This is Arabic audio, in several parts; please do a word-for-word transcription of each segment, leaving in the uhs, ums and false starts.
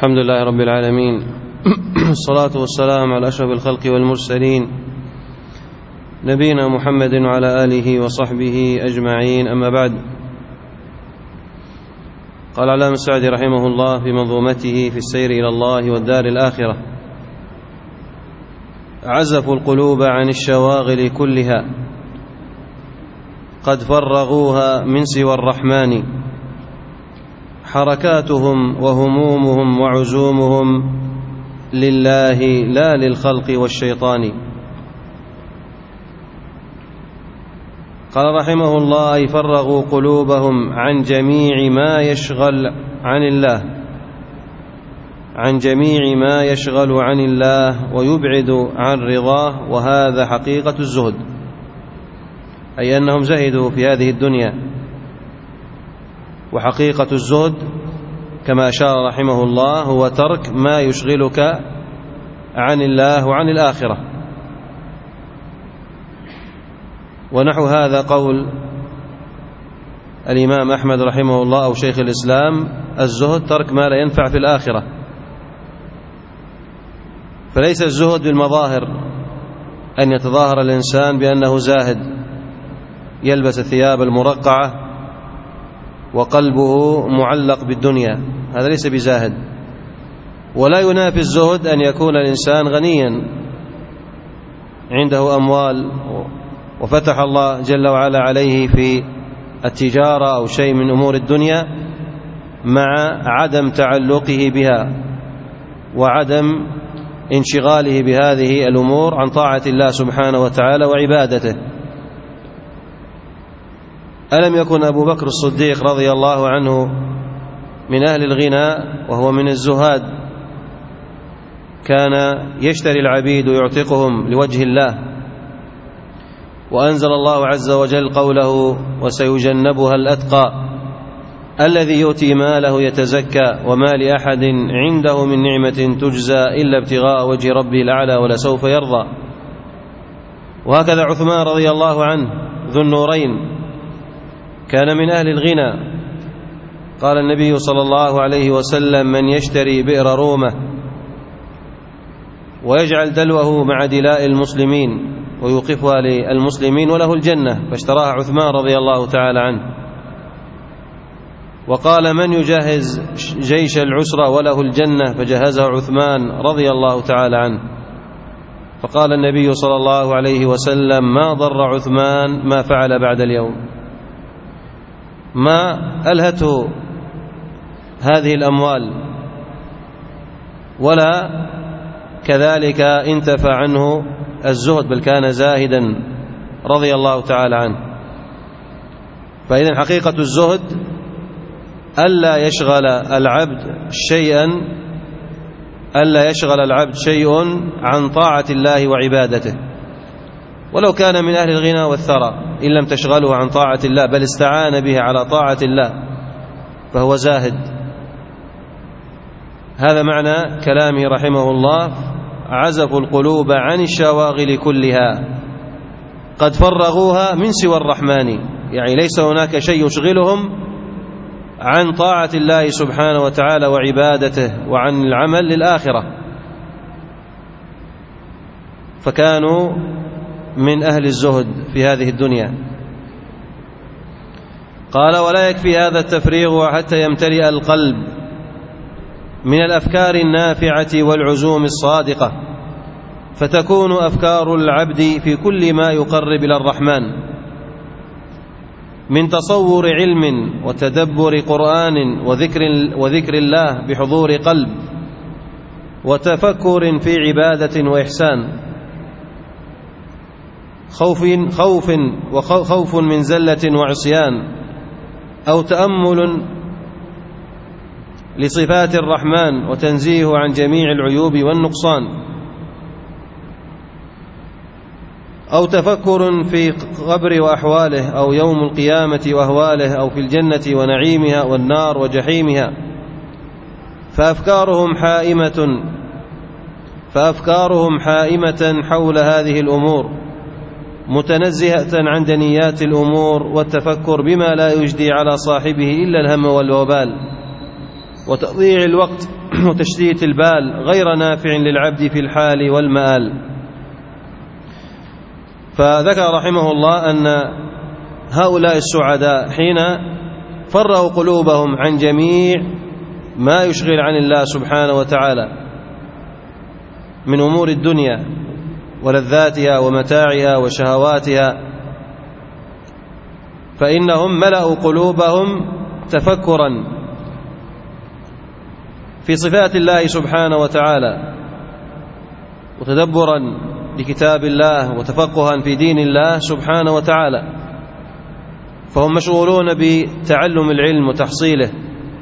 الحمد لله رب العالمين، الصلاة والسلام على أشرف الخلق والمرسلين نبينا محمد وعلى آله وصحبه أجمعين، أما بعد. قال علامة السعدي رحمه الله في منظومته في السير إلى الله والدار الآخرة: عزفوا القلوب عن الشواغل كلها، قد فرغوها من سوى الرحمن، حركاتهم وهمومهم وعزومهم لله لا للخلق والشيطان. قال رحمه الله: أي فرغوا قلوبهم عن جميع ما يشغل عن الله عن جميع ما يشغل عن الله ويبعد عن رضاه، وهذا حقيقة الزهد، أي أنهم زهدوا في هذه الدنيا. وحقيقة الزهد كما أشار رحمه الله هو ترك ما يشغلك عن الله وعن الآخرة. ونحو هذا قول الإمام أحمد رحمه الله أو شيخ الإسلام: الزهد ترك ما لا ينفع في الآخرة. فليس الزهد بالمظاهر، أن يتظاهر الإنسان بأنه زاهد، يلبس الثياب المرقعة وقلبه معلق بالدنيا، هذا ليس بزاهد. ولا ينافي الزهد أن يكون الإنسان غنيا عنده أموال وفتح الله جل وعلا عليه في التجارة أو شيء من أمور الدنيا، مع عدم تعلقه بها وعدم انشغاله بهذه الأمور عن طاعة الله سبحانه وتعالى وعبادته. ألم يكن أبو بكر الصديق رضي الله عنه من أهل الغنى وهو من الزهاد، كان يشتري العبيد ويعتقهم لوجه الله، وأنزل الله عز وجل قوله: وسيجنبها الأتقى الذي يؤتي ماله يتزكى وما لأحد عنده من نعمة تجزى إلا ابتغاء وجه ربه الأعلى ولسوف يرضى. وهكذا عثمان رضي الله عنه ذو النورين كان من أهل الغنى. قال النبي صلى الله عليه وسلم: من يشتري بئر رومة ويجعل دلوه مع دلاء المسلمين ويوقفها للمسلمين وله الجنة، فاشتراها عثمان رضي الله تعالى عنه. وقال: من يجهز جيش العسرة وله الجنة، فجهزه عثمان رضي الله تعالى عنه. فقال النبي صلى الله عليه وسلم: ما ضر عثمان ما فعل بعد اليوم، ما ألهته هذه الأموال ولا كذلك انتفع عنه الزهد، بل كان زاهدا رضي الله تعالى عنه. فإذن حقيقة الزهد ألا يشغل العبد شيئا ألا يشغل العبد شيء عن طاعة الله وعبادته، ولو كان من أهل الغنى والثرى، إن لم تشغله عن طاعة الله بل استعان به على طاعة الله فهو زاهد. هذا معنى كلامه رحمه الله: عزفوا القلوب عن الشواغل كلها، قد فرغوها من سوى الرحمن، يعني ليس هناك شيء يشغلهم عن طاعة الله سبحانه وتعالى وعبادته وعن العمل للآخرة، فكانوا من أهل الزهد في هذه الدنيا. قال: ولا يكفي هذا التفريغ حتى يمتلئ القلب من الأفكار النافعة والعزوم الصادقة، فتكون أفكار العبد في كل ما يقرب إلى الرحمن من تصور علم وتدبر قرآن وذكر, وذكر الله بحضور قلب وتفكر في عبادة وإحسان، خوف, خوف وخوف من زلة وعصيان، أو تأمل لصفات الرحمن وتنزيه عن جميع العيوب والنقصان، أو تفكر في قبر وأحواله، أو يوم القيامة وأهواله، أو في الجنة ونعيمها والنار وجحيمها. فأفكارهم حائمة فأفكارهم حائمة حول هذه الأمور، متنزهة عن دنيات الأمور والتفكر بما لا يجدي على صاحبه إلا الهم والوبال وتضييع الوقت وتشتيت البال غير نافع للعبد في الحال والمآل. فذكر رحمه الله أن هؤلاء السعداء حين فرغوا قلوبهم عن جميع ما يشغل عن الله سبحانه وتعالى من أمور الدنيا ولذاتها ومتاعها وشهواتها، فإنهم ملأوا قلوبهم تفكرا في صفات الله سبحانه وتعالى وتدبرا لكتاب الله وتفقها في دين الله سبحانه وتعالى، فهم مشغولون بتعلم العلم وتحصيله،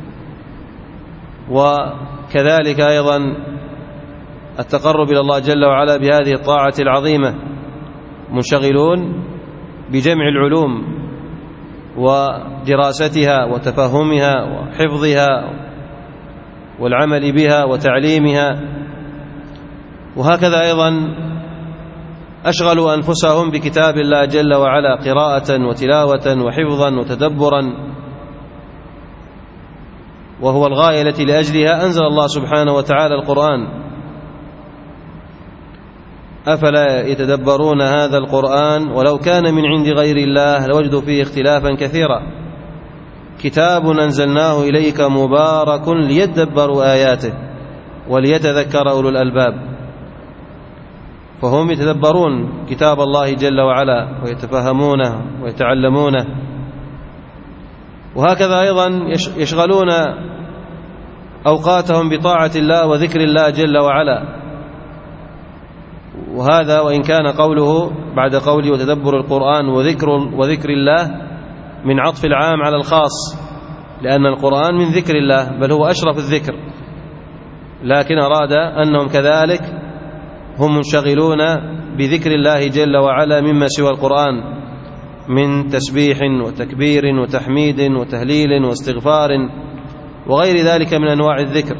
وكذلك أيضا التقرب إلى الله جل وعلا بهذه الطاعة العظيمة، منشغلون بجمع العلوم ودراستها وتفهمها وحفظها والعمل بها وتعليمها. وهكذا أيضا أشغلوا أنفسهم بكتاب الله جل وعلا قراءة وتلاوة وحفظا وتدبرا، وهو الغاية التي لأجلها أنزل الله سبحانه وتعالى القرآن. أفلا يتدبرون هذا القرآن ولو كان من عند غير الله لوجدوا فيه اختلافا كثيرا، كتاب أنزلناه إليك مبارك ليدبروا آياته وليتذكر أولو الألباب. فهم يتدبرون كتاب الله جل وعلا ويتفهمونه ويتعلمونه. وهكذا أيضا يشغلون أوقاتهم بطاعة الله وذكر الله جل وعلا. وهذا وإن كان قوله بعد قوله وتدبر القرآن وذكر, وذكر الله من عطف العام على الخاص، لأن القرآن من ذكر الله بل هو أشرف الذكر، لكن أراد أنهم كذلك هم منشغلون بذكر الله جل وعلا مما سوى القرآن من تسبيح وتكبير وتحميد وتهليل واستغفار وغير ذلك من أنواع الذكر،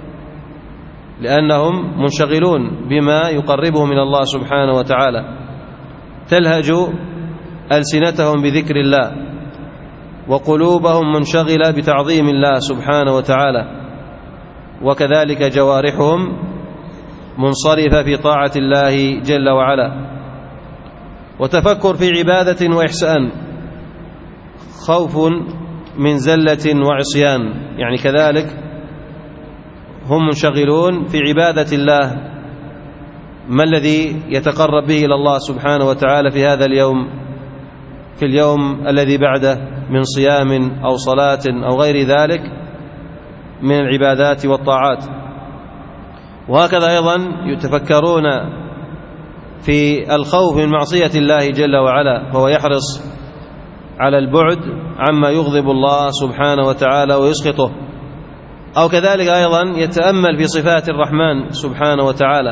لأنهم منشغلون بما يقربهم من الله سبحانه وتعالى. تلهج ألسنتهم بذكر الله وقلوبهم منشغلة بتعظيم الله سبحانه وتعالى، وكذلك جوارحهم منصرفة في طاعة الله جل وعلا. وتفكر في عبادة وإحسان، خوف من زلة وعصيان، يعني كذلك هم منشغلون في عبادة الله، ما الذي يتقرب به إلى الله سبحانه وتعالى في هذا اليوم، في اليوم الذي بعده من صيام أو صلاة أو غير ذلك من العبادات والطاعات. وهكذا أيضا يتفكرون في الخوف من معصية الله جل وعلا، فهو يحرص على البعد عما يغضب الله سبحانه وتعالى ويسخطه. أو كذلك أيضا يتأمل في صفات الرحمن سبحانه وتعالى،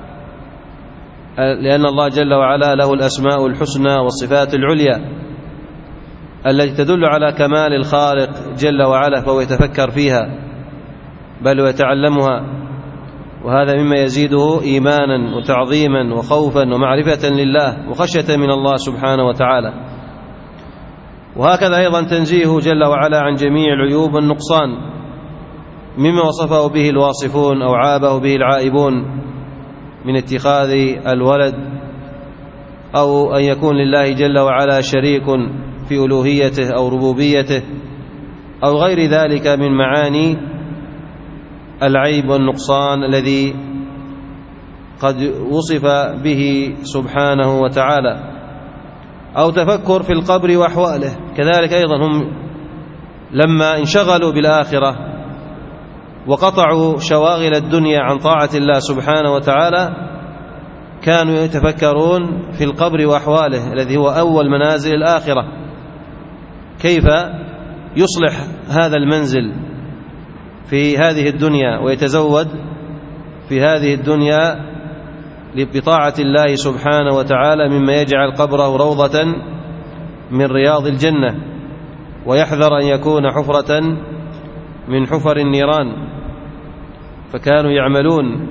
لأن الله جل وعلا له الأسماء الحسنى والصفات العليا التي تدل على كمال الخالق جل وعلا، فهو يتفكر فيها بل ويتعلمها، وهذا مما يزيده إيمانا وتعظيما وخوفا ومعرفة لله وخشية من الله سبحانه وتعالى. وهكذا أيضا تنزيه جل وعلا عن جميع العيوب والنقصان مما وصفه به الواصفون أو عابه به العائبون من اتخاذ الولد أو أن يكون لله جل وعلا شريك في ألوهيته أو ربوبيته أو غير ذلك من معاني العيب والنقصان الذي قد وصف به سبحانه وتعالى. أو تفكر في القبر وأحواله، كذلك أيضا هم لما انشغلوا بالآخرة وقطعوا شواغل الدنيا عن طاعة الله سبحانه وتعالى كانوا يتفكرون في القبر وأحواله الذي هو أول منازل الآخرة، كيف يصلح هذا المنزل في هذه الدنيا ويتزود في هذه الدنيا بطاعة الله سبحانه وتعالى مما يجعل قبره روضة من رياض الجنة، ويحذر أن يكون حفرة من حفر النيران. فكانوا يعملون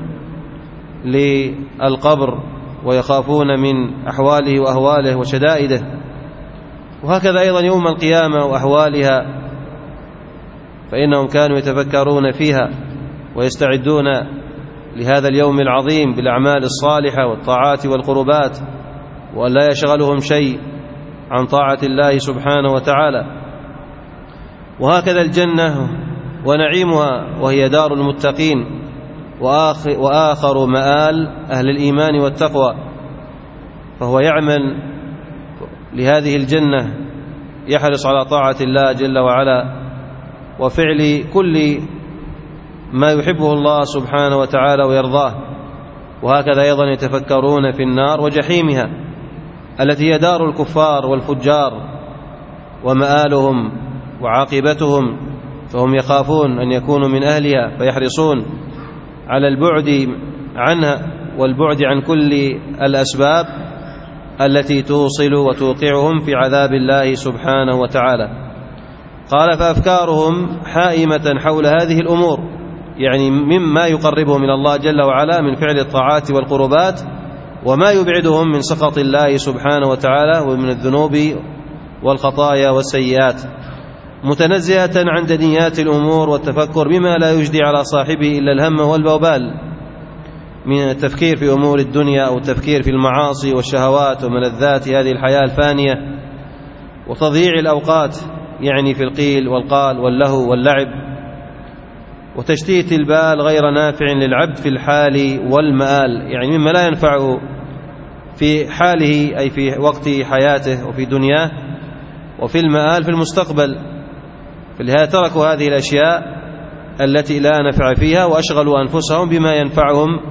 للقبر ويخافون من أحواله وأهواله وشدائده. وهكذا أيضا يوم القيامة وأحوالها، فإنهم كانوا يتفكرون فيها ويستعدون لهذا اليوم العظيم بالأعمال الصالحة والطاعات والقربات، وأن لا يشغلهم شيء عن طاعة الله سبحانه وتعالى. وهكذا الجنة ونعيمها وهي دار المتقين وآخر مآل أهل الإيمان والتقوى، فهو يعمل لهذه الجنة، يحرص على طاعة الله جل وعلا وفعل كل ما يحبه الله سبحانه وتعالى ويرضاه. وهكذا أيضا يتفكرون في النار وجحيمها التي هي دار الكفار والفجار ومآلهم وعاقبتهم، فهم يخافون أن يكونوا من أهلها فيحرصون على البعد عنها والبعد عن كل الأسباب التي توصل وتوقعهم في عذاب الله سبحانه وتعالى. قال: فأفكارهم حائمة حول هذه الأمور، يعني مما يقربهم من الله جل وعلا من فعل الطاعات والقربات، وما يبعدهم من سخط الله سبحانه وتعالى ومن الذنوب والخطايا والسيئات، متنزهة عن دنيات الأمور والتفكر بما لا يجدي على صاحبه إلا الهم والبوبال من التفكير في أمور الدنيا أو التفكير في المعاصي والشهوات وملذات هذه الحياة الفانية، وتضييع الأوقات يعني في القيل والقال واللهو واللعب، وتشتيت البال غير نافع للعبد في الحال والمآل، يعني مما لا ينفعه في حاله أي في وقت حياته وفي دنياه، وفي المآل في المستقبل. فلهذا تركوا هذه الأشياء التي لا نفع فيها وأشغلوا أنفسهم بما ينفعهم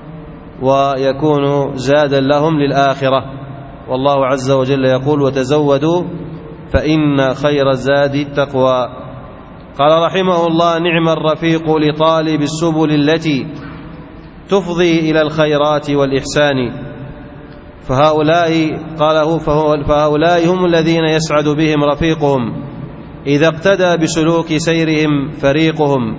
ويكون زادا لهم للآخرة. والله عز وجل يقول: وتزودوا فإن خير الزاد التقوى. قال رحمه الله: نعم الرفيق لطالب السبل التي تفضي إلى الخيرات والإحسان. فهؤلاء قاله فهؤلاء هم الذين يسعد بهم رفيقهم إذا اقتدى بسلوك سيرهم فريقهم.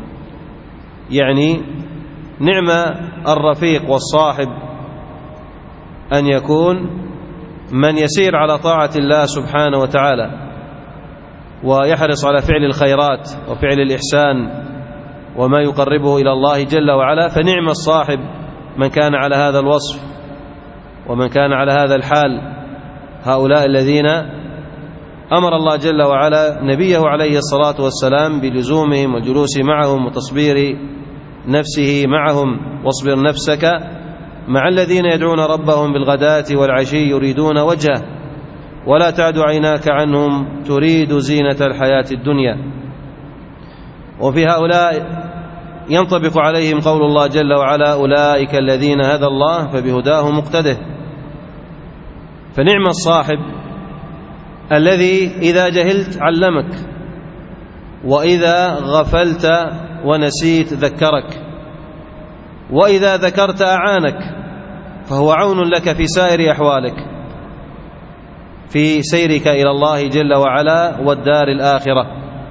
يعني نعم الرفيق والصاحب أن يكون من يسير على طاعة الله سبحانه وتعالى ويحرص على فعل الخيرات وفعل الإحسان وما يقربه إلى الله جل وعلا. فنعم الصاحب من كان على هذا الوصف ومن كان على هذا الحال. هؤلاء الذين أمر الله جل وعلا نبيه عليه الصلاة والسلام بلزومهم والجلوس معهم وتصبير نفسه معهم. واصبر نفسك مع الذين يدعون ربهم بالغداة والعشي يريدون وجهه ولا تعد عيناك عنهم تريد زينة الحياة الدنيا. وفي هؤلاء ينطبق عليهم قول الله جل وعلا: أولئك الذين هدى الله فبهداه مقتده. فنعم الصاحب الذي إذا جهلت علمك، وإذا غفلت ونسيت ذكرك، وإذا ذكرت أعانك، فهو عون لك في سائر أحوالك في سيرك إلى الله جل وعلا والدار الآخرة.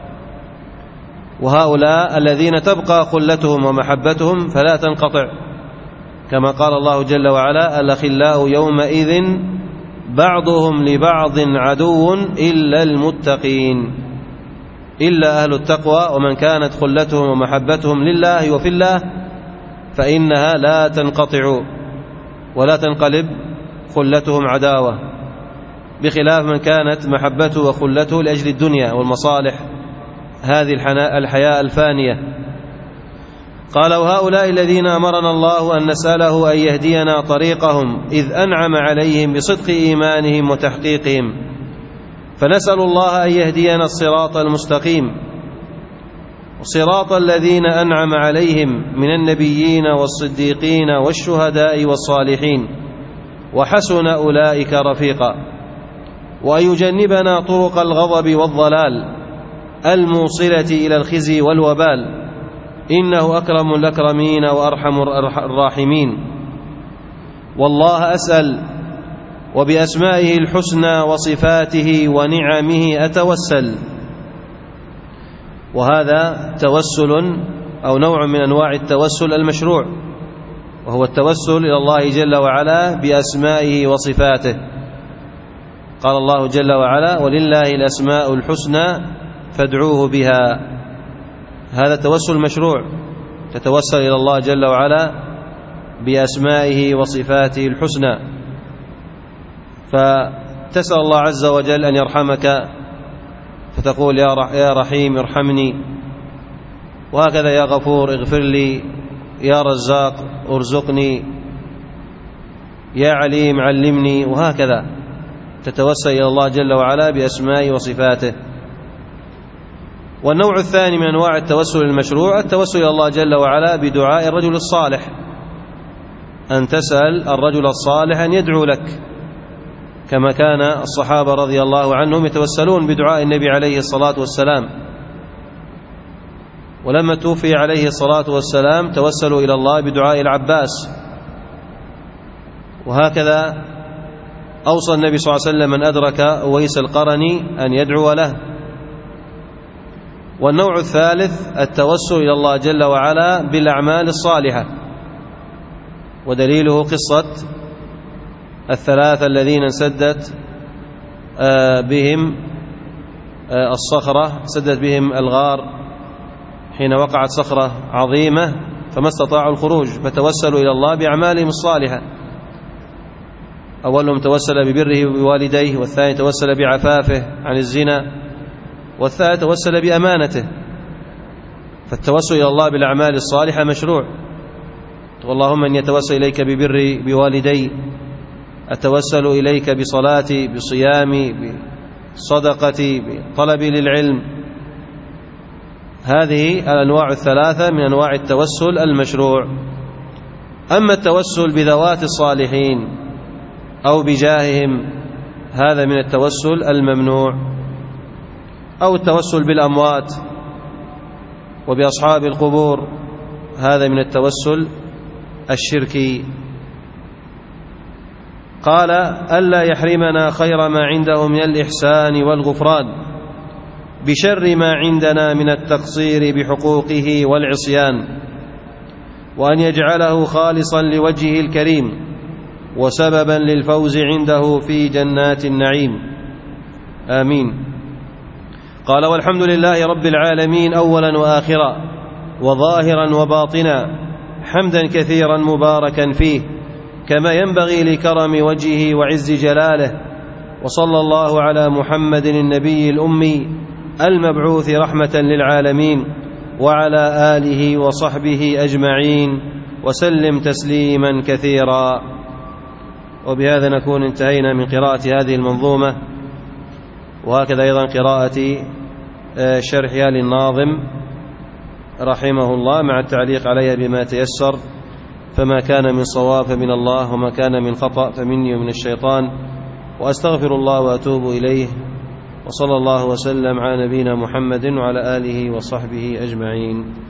وهؤلاء الذين تبقى خلتهم ومحبتهم فلا تنقطع، كما قال الله جل وعلا: الأخلاء يومئذ بعضهم لبعض عدو إلا المتقين، إلا أهل التقوى. ومن كانت خلتهم ومحبتهم لله وفي الله فإنها لا تنقطع ولا تنقلب خلتهم عداوة، بخلاف من كانت محبته وخلته لأجل الدنيا والمصالح هذه الحياة الفانية. قال: وهؤلاء الذين أمرنا الله أن نسأله أن يهدينا طريقهم إذ أنعم عليهم بصدق إيمانهم وتحقيقهم، فنسأل الله أن يهدينا الصراط المستقيم، صراط الذين أنعم عليهم من النبيين والصديقين والشهداء والصالحين وحسن أولئك رفيقا، وأن يجنبنا طرق الغضب والضلال الموصلة إلى الخزي والوبال، إنه أكرم الأكرمين وأرحم الراحمين. والله أسأل وبأسمائه الحسنى وصفاته ونعمه أتوسل. وهذا توسل أو نوع من أنواع التوسل المشروع، وهو التوسل إلى الله جل وعلا بأسمائه وصفاته. قال الله جل وعلا: ولله الأسماء الحسنى فادعوه بها. هذا التوسل مشروع، تتوسل إلى الله جل وعلا بأسمائه وصفاته الحسنى، فتسأل الله عز وجل أن يرحمك فتقول يا رحيم ارحمني، وهكذا يا غفور اغفر لي، يا رزاق ارزقني، يا عليم علمني، وهكذا تتوسل إلى الله جل وعلا بأسمائه وصفاته. والنوع الثاني من أنواع التوسل المشروع التوسل إلى الله جل وعلا بدعاء الرجل الصالح، أن تسأل الرجل الصالح أن يدعو لك، كما كان الصحابة رضي الله عنهم يتوسلون بدعاء النبي عليه الصلاة والسلام، ولما توفي عليه الصلاة والسلام توسلوا إلى الله بدعاء العباس، وهكذا أوصى النبي صلى الله عليه وسلم من أدرك أويس القرني أن يدعو له. والنوع الثالث التوسل إلى الله جل وعلا بالأعمال الصالحة، ودليله قصة الثلاثة الذين انسدت بهم الصخرة، سدت بهم الغار حين وقعت صخرة عظيمة فما استطاعوا الخروج، فتوسلوا إلى الله بأعمالهم الصالحة. أولهم توسل ببره وبوالديه، والثاني توسل بعفافه عن الزنا، والثالث توسل بأمانته. فالتوسل إلى الله بالأعمال الصالحة مشروع. اللهم إني أتوسل إليك ببري بوالدي، أتوسل إليك بصلاتي بصيامي بصدقتي بطلبي للعلم. هذه الأنواع الثلاثة من أنواع التوسل المشروع. أما التوسل بذوات الصالحين أو بجاههم هذا من التوسل الممنوع، أو التوسل بالأموات وبأصحاب القبور هذا من التوسل الشركي. قال ألا يحرمنا خير ما عنده من الإحسان والغفران بشر ما عندنا من التقصير بحقوقه والعصيان، وأن يجعله خالصا لوجهه الكريم وسببا للفوز عنده في جنات النعيم، آمين. قال والحمد لله رب العالمين أولا وآخرا وظاهرا وباطنا، حمدا كثيرا مباركا فيه كما ينبغي لكرم وجهه وعز جلاله. وصلى الله على محمد النبي الأمي المبعوث رحمة للعالمين وعلى آله وصحبه أجمعين وسلم تسليما كثيرا. وبهذا نكون انتهينا من قراءة هذه المنظومة، وهكذا أيضا قراءة شرحها للناظم رحمه الله مع التعليق عليها بما تيسر، فما كان من صواب فمن الله، وما كان من خطأ فمني ومن الشيطان، وأستغفر الله وأتوب إليه. وصلى الله وسلم على نبينا محمد وعلى آله وصحبه أجمعين.